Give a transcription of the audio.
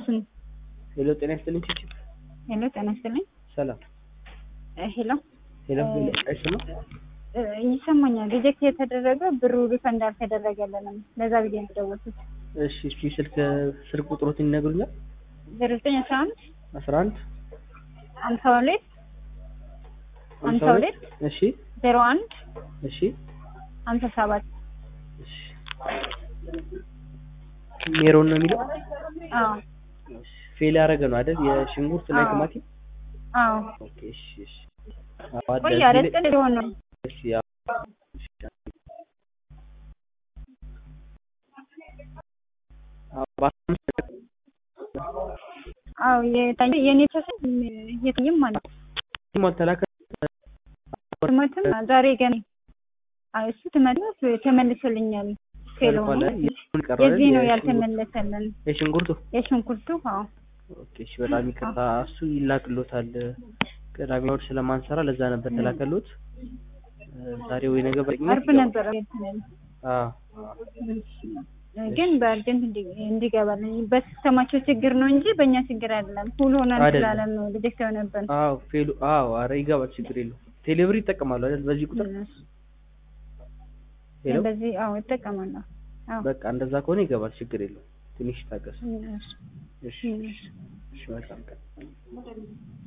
ሄሎ ጤና ይስጥልኝ ቺቺ ሄሎ ጤና ይስጥልኝ ሰላም ሄሎ ሄሎ አይሰማ ይሰማኛል ሪጀክት የተደረገ ብሩ ሪፈንድ አልተደረገልንም ለዛ ብዬ ነው የደወልኩት እሺ እስኪ ስልክ ቁጥሮትን ይነግሩኛል 0911 11 52 52 እሺ 01 እሺ 57 እሺ ሜሮን ነው የሚለው አዎ ፌል ያደረገ ነው አይደል የሽንኩርት እና ቲማቲም አዎ ኦኬ እሺ እሺ ወይ አረጥ ሊሆን ነው እሺ አዎ የኔ ተሰን የትኝም ማለት ቲማቲም ተላከ ቲማቲም ዛሬ ገና እሱ ተመልሶልኛል ፌሎ የዚህ ነው ያልተመለሰልን የሽንኩርቱ አዎ ኦኬ እሺ በጣም ይቅርታ እሱ ይላክሎታል ቅዳሜዎች ስለማንሰራ ለዛ ነበር ተላከሉት ዛሬ ወይ ነገ በእኛ አርብ ነበር ግን በአርጀንት እንዲገባልኝ በሲስተማቸው ችግር ነው እንጂ በእኛ ችግር አይደለም ሁሉ ሆናል ስላለም ነው ሪጀክት ነበር አዎ ፌሉ አረ ይገባል ችግር የለው ቴሌብር ይጠቀማሉ አይደል በዚህ ቁጥር በዚህ ይጠቀማሉ በቃ እንደዛ ከሆነ ይገባል ችግር የለው ትንሽ ታገስ እሺ እሺ መልካም ቀን